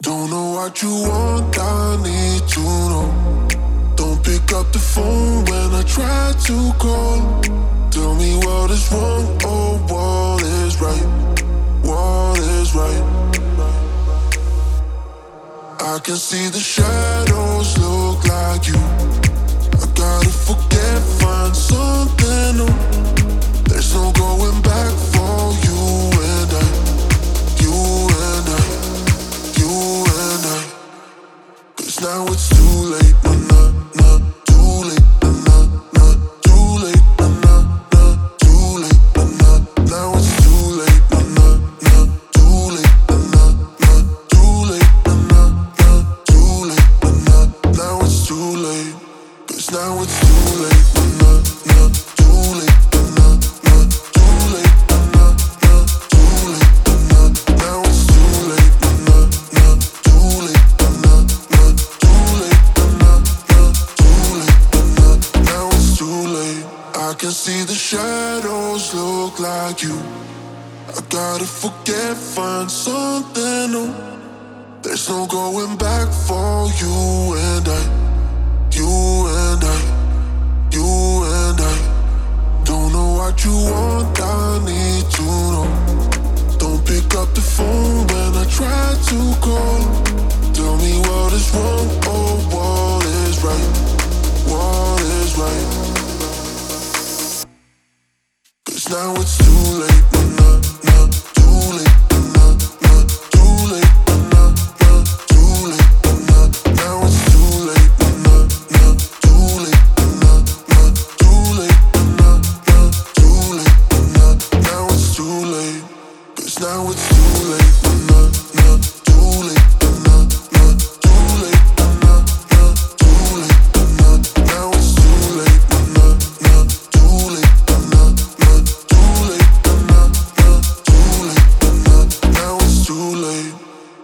Don't know what you want, I need to know. Don't pick up the phone when I try to call. Tell me what is wrong or what is right. What is right? I can see the shadows look like you. I gotta forget, find something new. There's no going back for you and I. You and I. You and I. 'Cause now it's too late. Nah, nah, too late. Nah, nah, too late. Nah, nah, too late. Nah, now it's too late. Nah, nah, too late. Nah, nah, too late. Nah, nah, too late. Nah, now it's too late. 'Cause now it's too late. Nah, nah, too late. Nah, nah, too late. Nah, nah, too late. Nah, now it's too late. Nah, nah, too late. Nah, nah, too late. Nah, nah, too late. Nah, now it's too late. I can see the shadows look like you. I gotta forget, find something new. There's no going back for you and I. You and I. You and I. Don't know what you want, I need to know. Don't pick up the phone when I try to call.